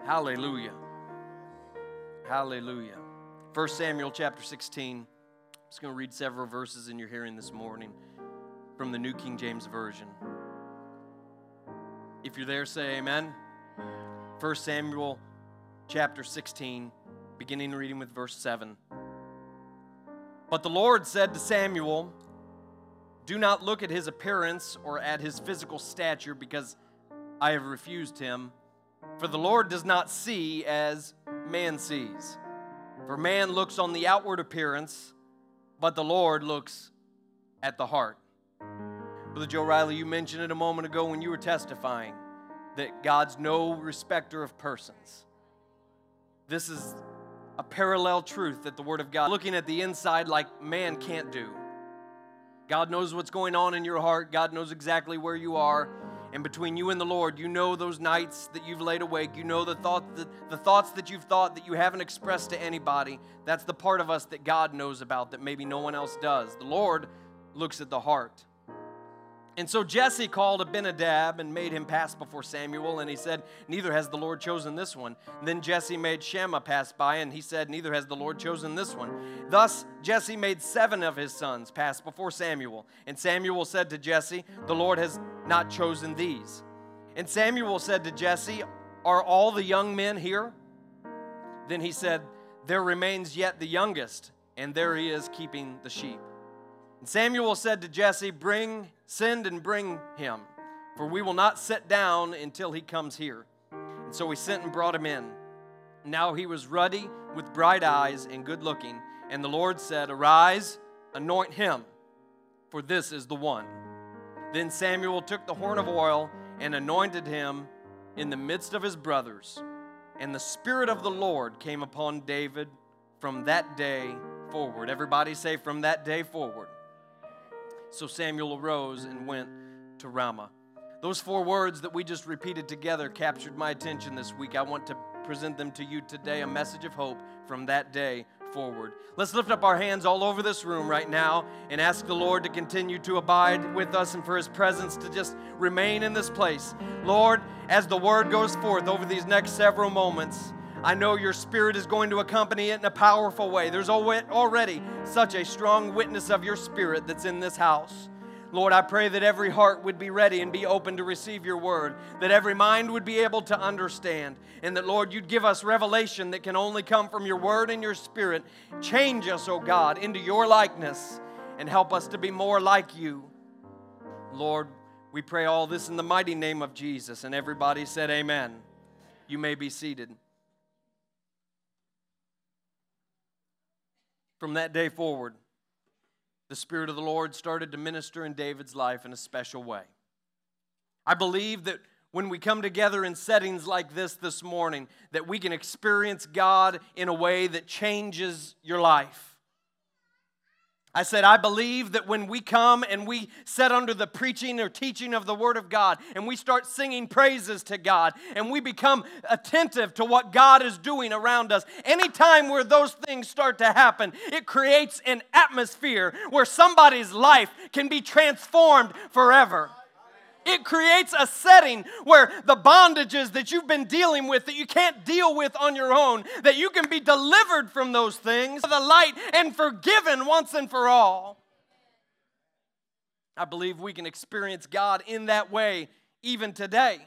Hallelujah. Hallelujah. 1 Samuel chapter 16. I'm just going to read several verses in your hearing this morning from the New King James Version. If you're there, say amen. 1 Samuel chapter 16, beginning reading with verse 7. But the Lord said to Samuel, "Do not look at his appearance or at his physical stature, because I have refused him. For the Lord does not see as man sees. For man looks on the outward appearance, but the Lord looks at the heart." Brother Joe Riley, you mentioned it a moment ago when you were testifying that God's no respecter of persons. This is a parallel truth that the Word of God, looking at the inside like man can't do. God knows what's going on in your heart. God knows exactly where you are. And between you and the Lord, you know those nights that you've laid awake. You know the thoughts that you've thought that you haven't expressed to anybody. That's the part of us that God knows about that maybe no one else does. The Lord looks at the heart. And so Jesse called Abinadab and made him pass before Samuel, and he said, "Neither has the Lord chosen this one." And then Jesse made Shammah pass by, and he said, "Neither has the Lord chosen this one." Thus Jesse made 7 of his sons pass before Samuel. And Samuel said to Jesse, "The Lord has not chosen these." And Samuel said to Jesse, "Are all the young men here?" Then he said, "There remains yet the youngest, and there he is keeping the sheep." And Samuel said to Jesse, "Send and bring him, for we will not sit down until he comes here." And so he sent and brought him in. Now he was ruddy, with bright eyes, and good looking. And the Lord said, "Arise, anoint him, for this is the one." Then Samuel took the horn of oil and anointed him in the midst of his brothers. And the Spirit of the Lord came upon David from that day forward. Everybody say, from that day forward. So Samuel arose and went to Ramah. Those 4 words that we just repeated together captured my attention this week. I want to present them to you today, a message of hope from that day forward. Let's lift up our hands all over this room right now and ask the Lord to continue to abide with us and for His presence to just remain in this place. Lord, as the word goes forth over these next several moments, I know your Spirit is going to accompany it in a powerful way. There's already such a strong witness of your Spirit that's in this house. Lord, I pray that every heart would be ready and be open to receive your word, that every mind would be able to understand, and that, Lord, you'd give us revelation that can only come from your word and your Spirit. Change us, O God, into your likeness and help us to be more like you. Lord, we pray all this in the mighty name of Jesus, and everybody said amen. You may be seated. From that day forward, the Spirit of the Lord started to minister in David's life in a special way. I believe that when we come together in settings like this morning, that we can experience God in a way that changes your life. I said, I believe that when we come and we sit under the preaching or teaching of the Word of God and we start singing praises to God and we become attentive to what God is doing around us, anytime where those things start to happen, it creates an atmosphere where somebody's life can be transformed forever. It creates a setting where the bondages that you've been dealing with, that you can't deal with on your own, that you can be delivered from those things, the light, and forgiven once and for all. I believe we can experience God in that way even today.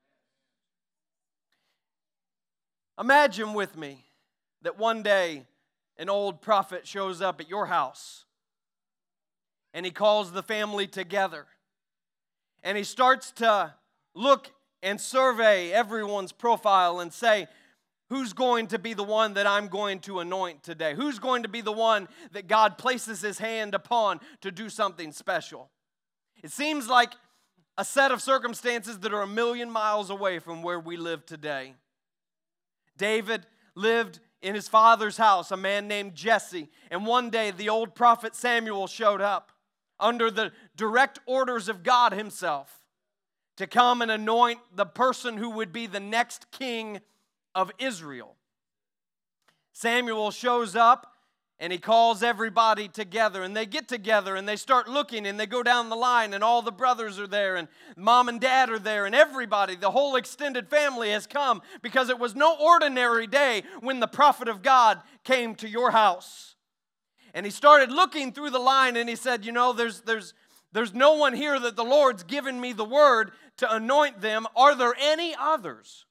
Imagine with me that one day an old prophet shows up at your house and he calls the family together. And he starts to look and survey everyone's profile and say, who's going to be the one that I'm going to anoint today? Who's going to be the one that God places his hand upon to do something special? It seems like a set of circumstances that are 1,000,000 miles away from where we live today. David lived in his father's house, a man named Jesse. And one day the old prophet Samuel showed up under the direct orders of God himself to come and anoint the person who would be the next king of Israel. Samuel shows up And he calls everybody together, and they get together, and they start looking, and they go down the line, and all the brothers are there, and mom and dad are there, and everybody, the whole extended family has come, because it was no ordinary day when the prophet of God came to your house. And he started looking through the line, and he said, you know, there's no one here that the Lord's given me the word to anoint them. Are there any others?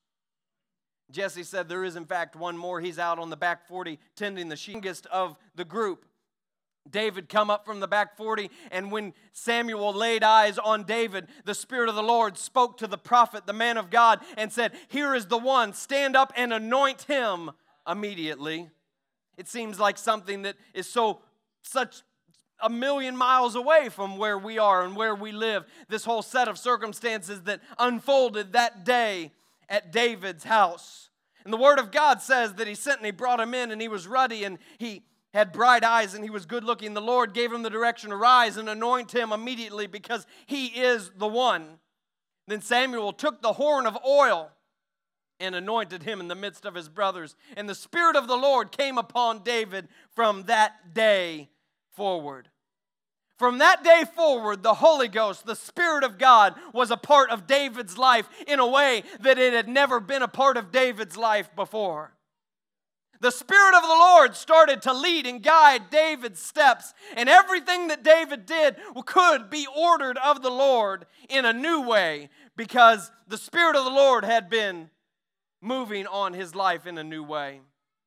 Jesse said there is in fact one more. He's out on the back 40 tending the sheep. Youngest of the group. David come up from the back 40, and when Samuel laid eyes on David, the Spirit of the Lord spoke to the prophet, the man of God, and said, here is the one, stand up and anoint him immediately. It seems like something that is such a million miles away from where we are and where we live. This whole set of circumstances that unfolded that day at David's house. And the Word of God says that he sent and he brought him in, and he was ruddy and he had bright eyes and he was good looking. The Lord gave him the direction to rise and anoint him immediately because he is the one. Then Samuel took the horn of oil and anointed him in the midst of his brothers. And the Spirit of the Lord came upon David from that day forward. From that day forward, the Holy Ghost, the Spirit of God, was a part of David's life in a way that it had never been a part of David's life before. The Spirit of the Lord started to lead and guide David's steps, and everything that David did could be ordered of the Lord in a new way because the Spirit of the Lord had been moving on his life in a new way.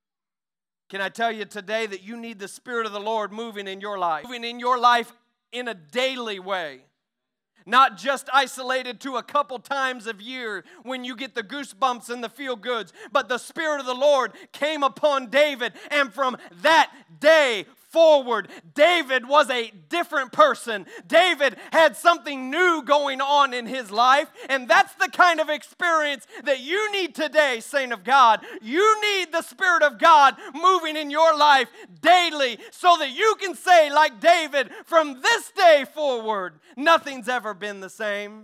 Can I tell you today that you need the Spirit of the Lord moving in your life? Moving in your life in a daily way. Not just isolated to a couple times of year when you get the goosebumps and the feel-goods. But the Spirit of the Lord came upon David, and from that day forward, David was a different person. David had something new going on in his life, and that's the kind of experience that you need today, saint of God. You need the Spirit of God moving in your life daily so that you can say, like David, from this day forward, nothing's ever been the same.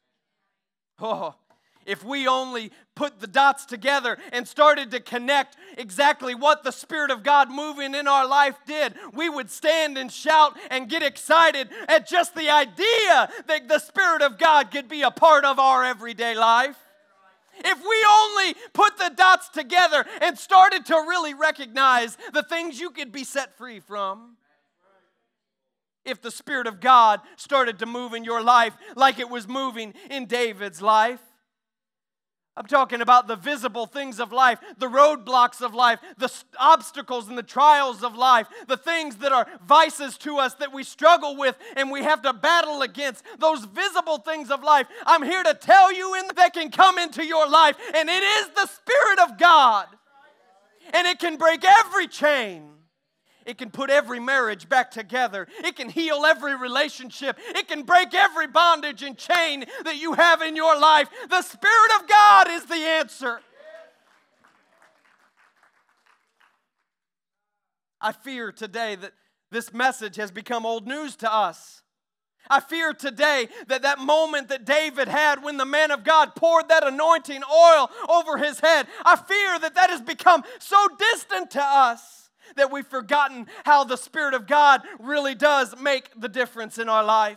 Oh, if we only put the dots together and started to connect exactly what the Spirit of God moving in our life did, we would stand and shout and get excited at just the idea that the Spirit of God could be a part of our everyday life. If we only put the dots together and started to really recognize the things you could be set free from. If the Spirit of God started to move in your life like it was moving in David's life. I'm talking about the visible things of life, the roadblocks of life, the obstacles and the trials of life, the things that are vices to us that we struggle with and we have to battle against, those visible things of life. I'm here to tell you that can come into your life, and it is the Spirit of God. And it can break every chain. It can put every marriage back together. It can heal every relationship. It can break every bondage and chain that you have in your life. The Spirit of God is the answer. I fear today that this message has become old news to us. I fear today that that moment that David had when the man of God poured that anointing oil over his head, I fear that that has become so distant to us that we've forgotten how the Spirit of God really does make the difference in our life.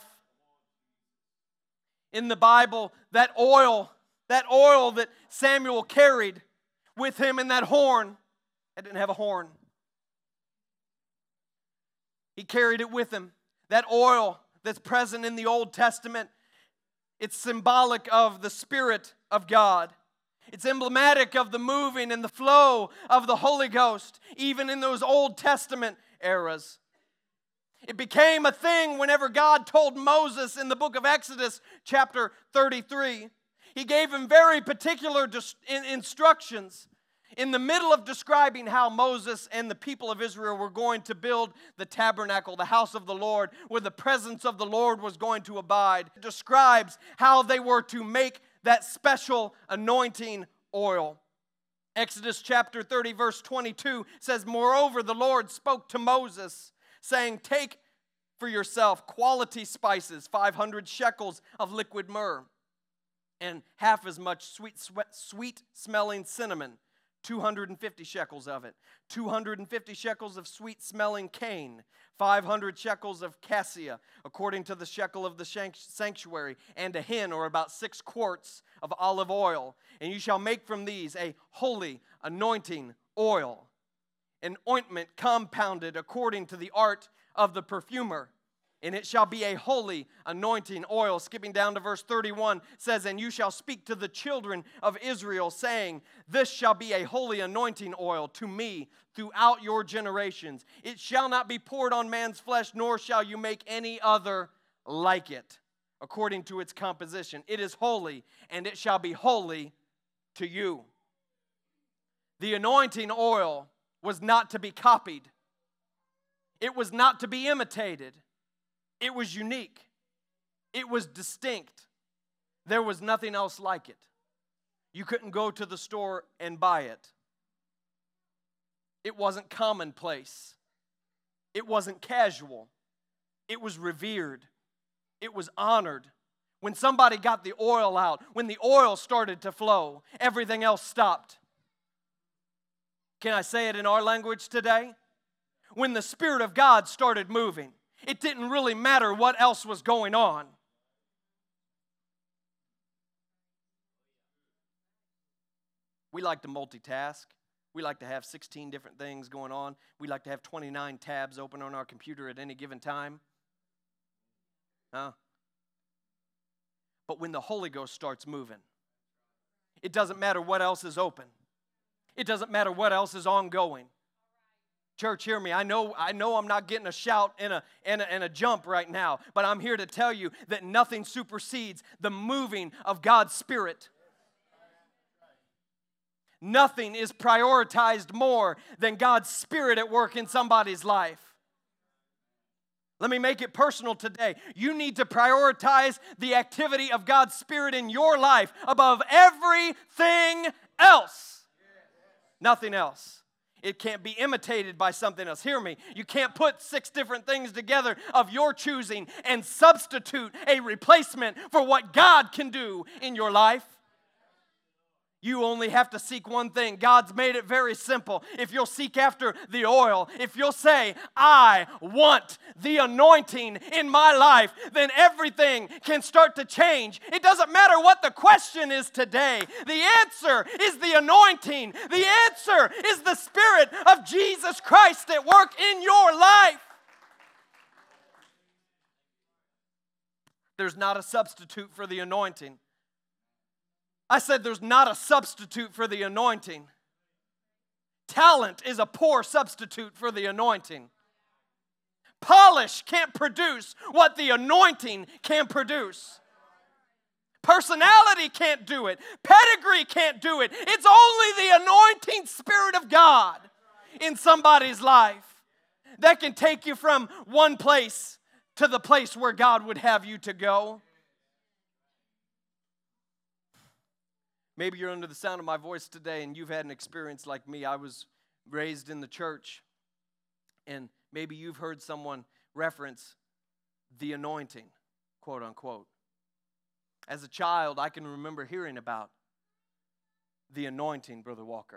In the Bible, that oil that Samuel carried with him in that horn, it didn't have a horn. He carried it with him. That oil that's present in the Old Testament, it's symbolic of the Spirit of God. It's emblematic of the moving and the flow of the Holy Ghost, even in those Old Testament eras. It became a thing whenever God told Moses in the book of Exodus, chapter 33. He gave him very particular instructions in the middle of describing how Moses and the people of Israel were going to build the tabernacle, the house of the Lord, where the presence of the Lord was going to abide. It describes how they were to make that special anointing oil. Exodus chapter 30 verse 22 says, "Moreover, the Lord spoke to Moses, saying, take for yourself quality spices, 500 shekels of liquid myrrh, and half as much sweet smelling cinnamon, 250 shekels of it, 250 shekels of sweet-smelling cane, 500 shekels of cassia, according to the shekel of the sanctuary, and a hin, or about 6 quarts of olive oil. And you shall make from these a holy anointing oil, an ointment compounded according to the art of the perfumer. And it shall be a holy anointing oil. Skipping down to verse 31 says, and you shall speak to the children of Israel, saying, this shall be a holy anointing oil to me throughout your generations. It shall not be poured on man's flesh, nor shall you make any other like it, according to its composition. It is holy, and it shall be holy to you. The anointing oil was not to be copied. It was not to be imitated. It was unique. It was distinct. There was nothing else like it. You couldn't go to the store and buy it. It wasn't commonplace. It wasn't casual. It was revered. It was honored. When somebody got the oil out, when the oil started to flow, everything else stopped. Can I say it in our language today? When the Spirit of God started moving, it didn't really matter what else was going on. We like to multitask. We like to have 16 different things going on. We like to have 29 tabs open on our computer at any given time. But when the Holy Ghost starts moving, it doesn't matter what else is open. It doesn't matter what else is ongoing. Church, hear me. I know I'm not getting a shout and a jump right now, but I'm here to tell you that nothing supersedes the moving of God's Spirit. Nothing is prioritized more than God's Spirit at work in somebody's life. Let me make it personal today. You need to prioritize the activity of God's Spirit in your life above everything else. Nothing else. It can't be imitated by something else. Hear me. You can't put 6 different things together of your choosing and substitute a replacement for what God can do in your life. You only have to seek one thing. God's made it very simple. If you'll seek after the oil, if you'll say, I want the anointing in my life, then everything can start to change. It doesn't matter what the question is today. The answer is the anointing. The answer is the Spirit of Jesus Christ at work in your life. There's not a substitute for the anointing. I said there's not a substitute for the anointing. Talent is a poor substitute for the anointing. Polish can't produce what the anointing can produce. Personality can't do it. Pedigree can't do it. It's only the anointing Spirit of God in somebody's life that can take you from one place to the place where God would have you to go. Maybe you're under the sound of my voice today and you've had an experience like me. I was raised in the church, and maybe you've heard someone reference the anointing, quote unquote. As a child, I can remember hearing about the anointing, Brother Walker.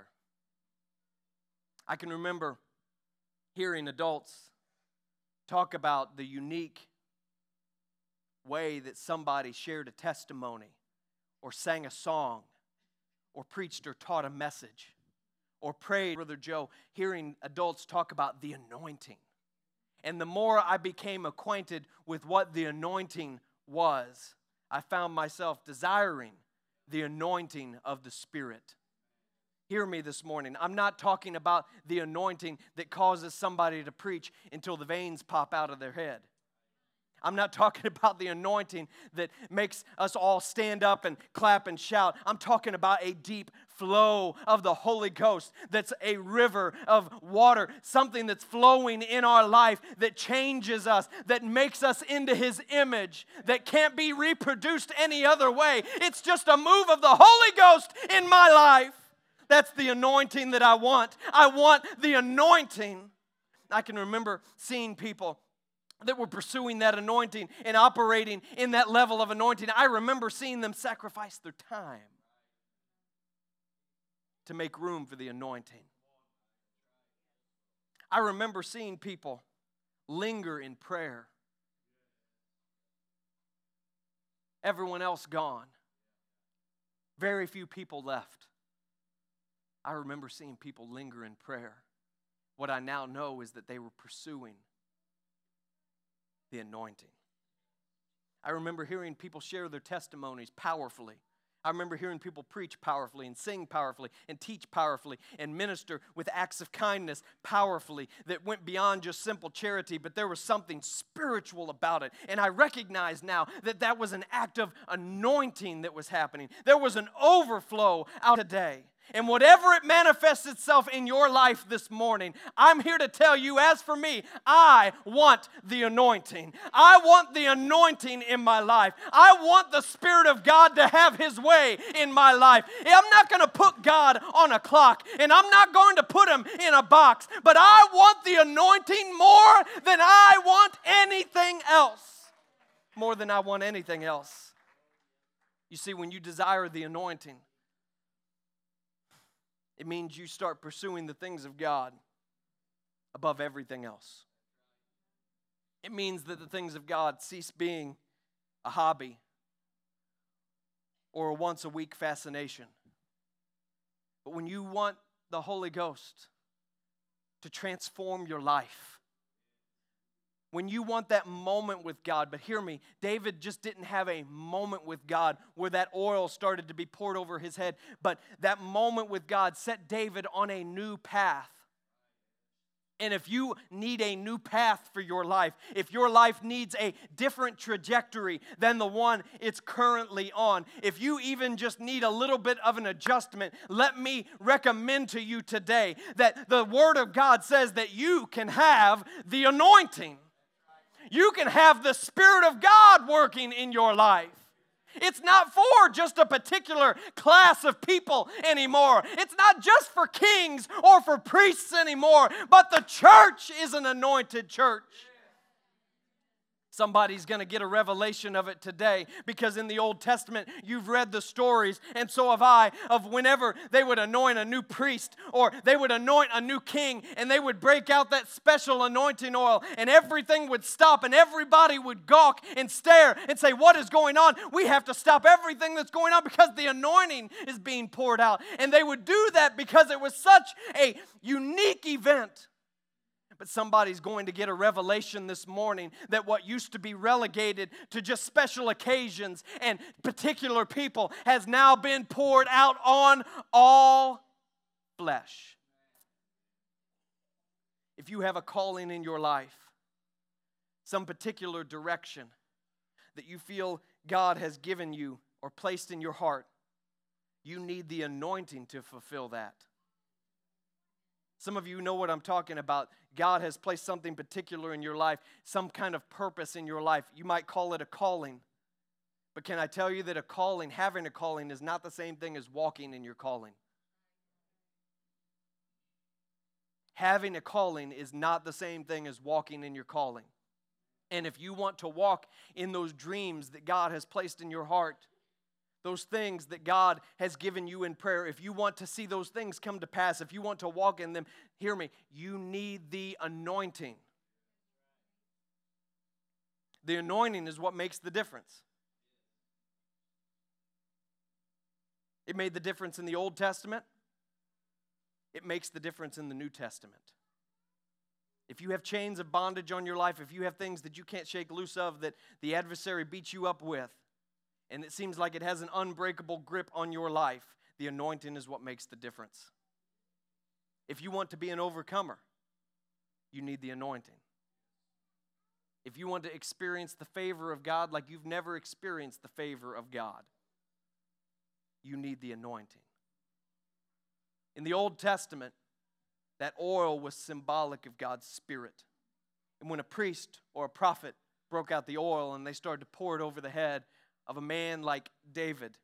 I can remember hearing adults talk about the unique way that somebody shared a testimony or sang a song or preached or taught a message, or prayed. Brother Joe, hearing adults talk about the anointing. And the more I became acquainted with what the anointing was, I found myself desiring the anointing of the Spirit. Hear me this morning. I'm not talking about the anointing that causes somebody to preach until the veins pop out of their head. I'm not talking about the anointing that makes us all stand up and clap and shout. I'm talking about a deep flow of the Holy Ghost that's a river of water, something that's flowing in our life that changes us, that makes us into His image, that can't be reproduced any other way. It's just a move of the Holy Ghost in my life. That's the anointing that I want. I want the anointing. I can remember seeing people that were pursuing that anointing and operating in that level of anointing. I remember seeing them sacrifice their time to make room for the anointing. I remember seeing people linger in prayer. Everyone else gone. Very few people left. I remember seeing people linger in prayer. What I now know is that they were pursuing the anointing. I remember hearing people share their testimonies powerfully. I remember hearing people preach powerfully and sing powerfully and teach powerfully and minister with acts of kindness powerfully that went beyond just simple charity, but there was something spiritual about it. And I recognize now that that was an act of anointing that was happening. There was an overflow out today. And whatever it manifests itself in your life this morning, I'm here to tell you, as for me, I want the anointing. I want the anointing in my life. I want the Spirit of God to have His way in my life. I'm not going to put God on a clock, and I'm not going to put Him in a box, but I want the anointing more than I want anything else. More than I want anything else. You see, when you desire the anointing, it means you start pursuing the things of God above everything else. It means that the things of God cease being a hobby or a once-a-week fascination. But when you want the Holy Ghost to transform your life, when you want that moment with God, but hear me, David just didn't have a moment with God where that oil started to be poured over his head, but that moment with God set David on a new path. And if you need a new path for your life, if your life needs a different trajectory than the one it's currently on, if you even just need a little bit of an adjustment, let me recommend to you today that the Word of God says that you can have the anointing. You can have the Spirit of God working in your life. It's not for just a particular class of people anymore. It's not just for kings or for priests anymore, but the church is an anointed church. Somebody's going to get a revelation of it today, because in the Old Testament, you've read the stories, and so have I, of whenever they would anoint a new priest or they would anoint a new king, and they would break out that special anointing oil, and everything would stop, and everybody would gawk and stare and say, what is going on? We have to stop everything that's going on because the anointing is being poured out. And they would do that because it was such a unique event. But somebody's going to get a revelation this morning that what used to be relegated to just special occasions and particular people has now been poured out on all flesh. If you have a calling in your life, some particular direction that you feel God has given you or placed in your heart, you need the anointing to fulfill that. Some of you know what I'm talking about. God has placed something particular in your life, some kind of purpose in your life. You might call it a calling. But can I tell you that a calling, having a calling, is not the same thing as walking in your calling. Having a calling is not the same thing as walking in your calling. And if you want to walk in those dreams that God has placed in your heart, those things that God has given you in prayer, if you want to see those things come to pass, if you want to walk in them, hear me, you need the anointing. The anointing is what makes the difference. It made the difference in the Old Testament. It makes the difference in the New Testament. If you have chains of bondage on your life, if you have things that you can't shake loose of that the adversary beats you up with, and it seems like it has an unbreakable grip on your life, the anointing is what makes the difference. If you want to be an overcomer, you need the anointing. If you want to experience the favor of God like you've never experienced the favor of God, you need the anointing. In the Old Testament, that oil was symbolic of God's Spirit. And when a priest or a prophet broke out the oil and they started to pour it over the head of a man like David,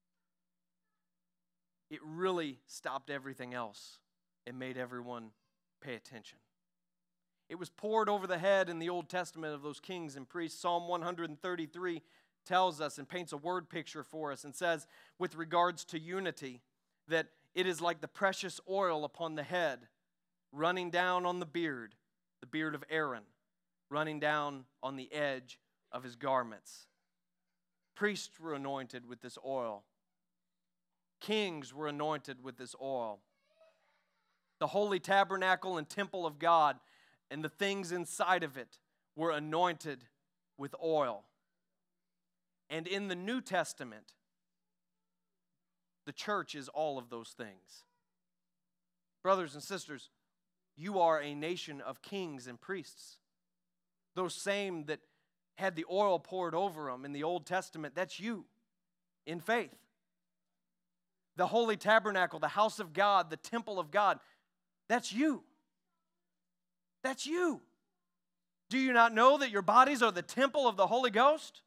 it really stopped everything else and made everyone pay attention. It was poured over the head in the Old Testament of those kings and priests. Psalm 133 tells us and paints a word picture for us and says, with regards to unity, that it is like the precious oil upon the head, running down on the beard of Aaron, running down on the edge of his garments. Priests were anointed with this oil. Kings were anointed with this oil. The holy tabernacle and temple of God and the things inside of it were anointed with oil. And in the New Testament, the church is all of those things. Brothers and sisters, you are a nation of kings and priests. Those same that had the oil poured over them in the Old Testament, that's you in faith. The holy tabernacle, the house of God, the temple of God, that's you. That's you. Do you not know that your bodies are the temple of the Holy Ghost?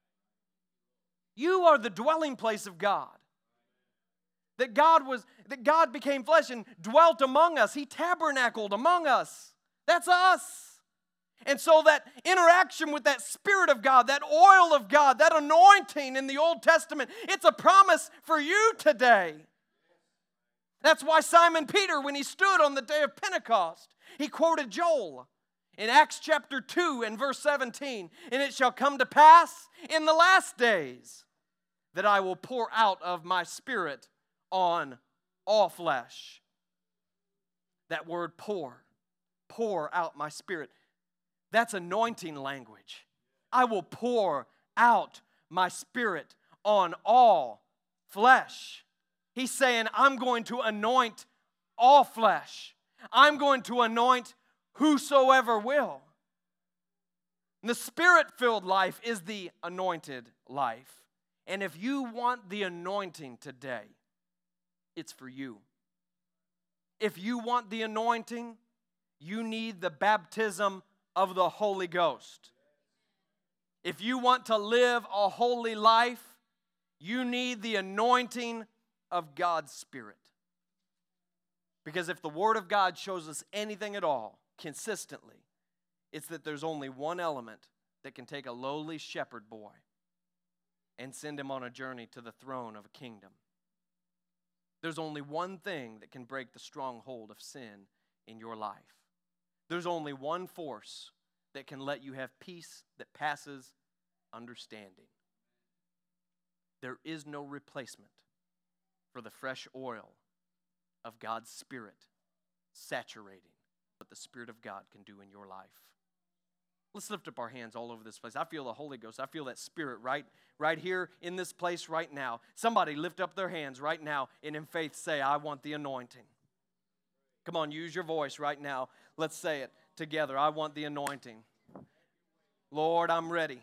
You are the dwelling place of God. That God became flesh and dwelt among us. He tabernacled among us. That's us. And so that interaction with that Spirit of God, that oil of God, that anointing in the Old Testament, it's a promise for you today. That's why Simon Peter, when he stood on the day of Pentecost, he quoted Joel in Acts chapter 2 and verse 17. And it shall come to pass in the last days that I will pour out of my Spirit on all flesh. That word pour out my Spirit. That's anointing language. I will pour out my Spirit on all flesh. He's saying, I'm going to anoint all flesh. I'm going to anoint whosoever will. And the Spirit-filled life is the anointed life. And if you want the anointing today, it's for you. If you want the anointing, you need the baptism of the Holy Ghost. If you want to live a holy life, you need the anointing of God's Spirit. Because if the Word of God shows us anything at all, consistently, it's that there's only one element that can take a lowly shepherd boy and send him on a journey to the throne of a kingdom. There's only one thing that can break the stronghold of sin in your life. There's only one force that can let you have peace that passes understanding. There is no replacement for the fresh oil of God's Spirit saturating what the Spirit of God can do in your life. Let's lift up our hands all over this place. I feel the Holy Ghost. I feel that Spirit right here in this place right now. Somebody lift up their hands right now and in faith say, I want the anointing. Come on, use your voice right now. Let's say it together. I want the anointing. Lord, I'm ready.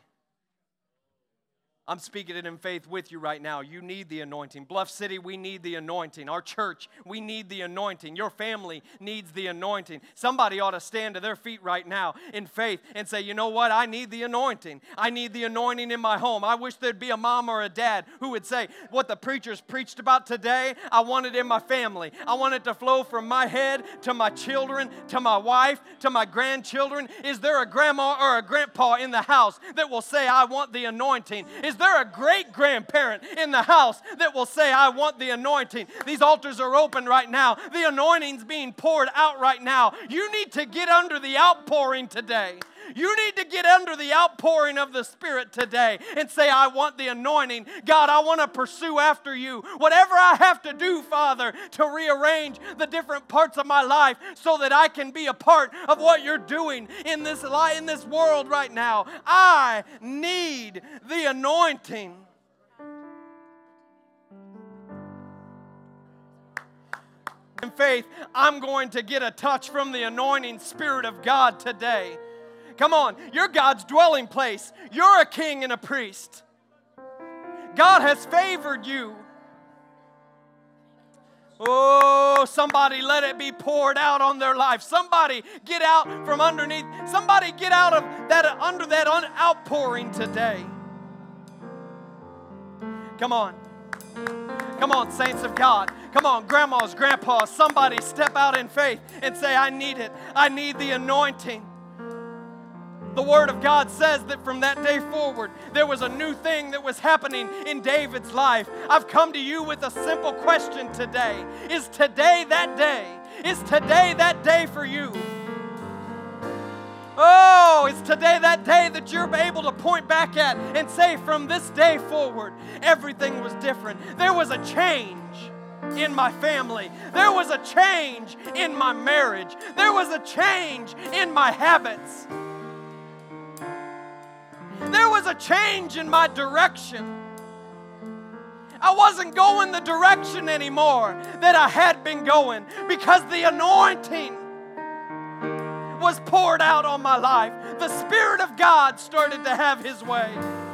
I'm speaking it in faith with you right now. You need the anointing. Bluff City, we need the anointing. Our church, we need the anointing. Your family needs the anointing. Somebody ought to stand to their feet right now in faith and say, you know what? I need the anointing. I need the anointing in my home. I wish there'd be a mom or a dad who would say, what the preachers preached about today, I want it in my family. I want it to flow from my head to my children, to my wife, to my grandchildren. Is there a grandma or a grandpa in the house that will say, I want the anointing? Is there a great-grandparent in the house that will say, I want the anointing? These altars are open right now. The anointing's being poured out right now. You need to get under the outpouring today. You need to get under the outpouring of the Spirit today and say, I want the anointing. God, I want to pursue after you. Whatever I have to do, Father, to rearrange the different parts of my life so that I can be a part of what you're doing in this world right now. I need the anointing. In faith, I'm going to get a touch from the anointing Spirit of God today. Come on, you're God's dwelling place. You're a king and a priest. God has favored you. Oh, somebody let it be poured out on their life. Somebody get out from underneath. Somebody get out of that, under that outpouring today. Come on. Come on, saints of God. Come on, grandmas, grandpas. Somebody step out in faith and say, I need it. I need the anointing. The Word of God says that from that day forward, there was a new thing that was happening in David's life. I've come to you with a simple question today. Is today that day? Is today that day for you? Oh, it's today that day that you're able to point back at and say, from this day forward, everything was different. There was a change in my family. There was a change in my marriage. There was a change in my habits. There was a change in my direction. I wasn't going the direction anymore that I had been going because the anointing was poured out on my life. The Spirit of God started to have His way.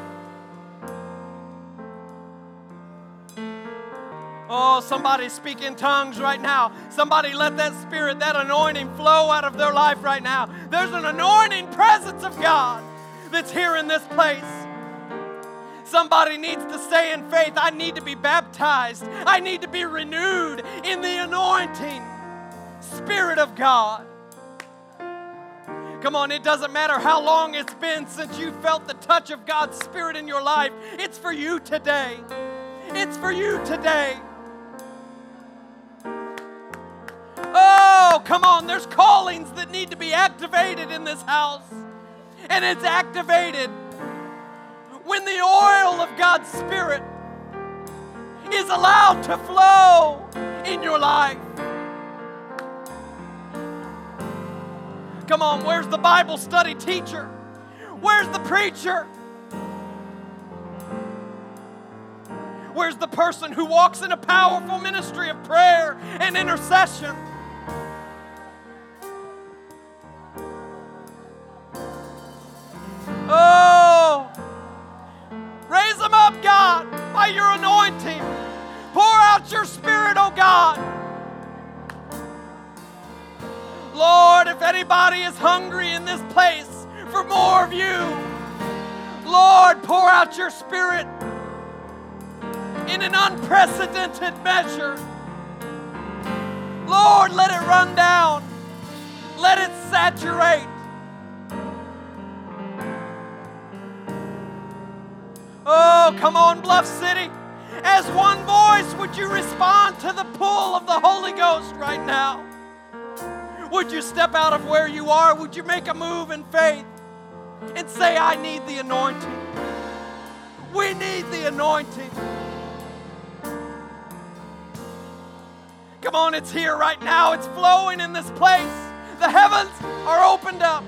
Oh, somebody speak in tongues right now. Somebody let that Spirit, that anointing flow out of their life right now. There's an anointing presence of God that's here in this place. Somebody needs to stay in faith. I need to be baptized. I need to be renewed in the anointing Spirit of God. Come on, it doesn't matter how long it's been since you felt the touch of God's Spirit in your life. It's for you today. It's for you today. Oh, come on, there's callings that need to be activated in this house. And it's activated when the oil of God's Spirit is allowed to flow in your life. Come on, where's the Bible study teacher? Where's the preacher? Where's the person who walks in a powerful ministry of prayer and intercession? Oh, raise them up, God, by your anointing. Pour out your Spirit, oh God. Lord, if anybody is hungry in this place for more of you, Lord, pour out your Spirit in an unprecedented measure. Lord, let it run down. Let it saturate. Oh, come on, Bluff City. As one voice, would you respond to the pull of the Holy Ghost right now? Would you step out of where you are? Would you make a move in faith and say, I need the anointing? We need the anointing. Come on, it's here right now. It's flowing in this place. The heavens are opened up.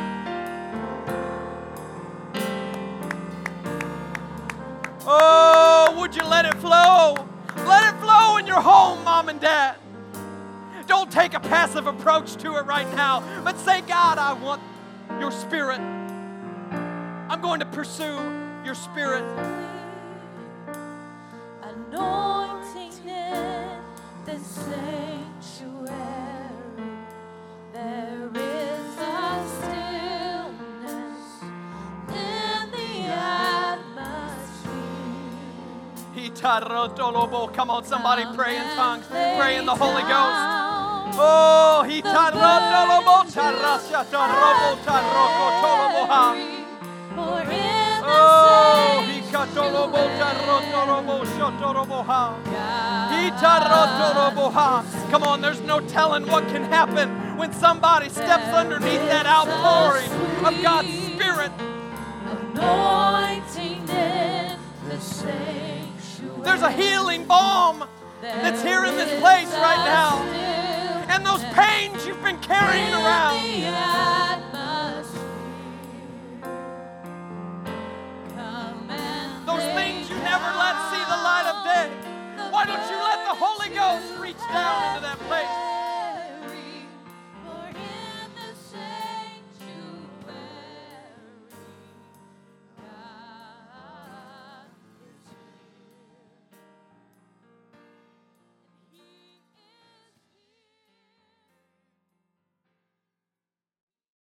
Oh, would you let it flow? Let it flow in your home, Mom and Dad. Don't take a passive approach to it right now, but say, God, I want your Spirit. I'm going to pursue your Spirit. Anointing in the sanctuary, there is a stillness in the atmosphere. Come on, somebody pray in tongues. Pray in the Holy Ghost. Oh, he Come on, there's no telling what can happen when somebody steps underneath that outpouring of God's Spirit. Anointing in the sanctuary. There's a healing balm that's here in this place right now. And those pains you've been carrying around. Those things you never let see the light of day. Why don't you let the Holy Ghost reach down into that place?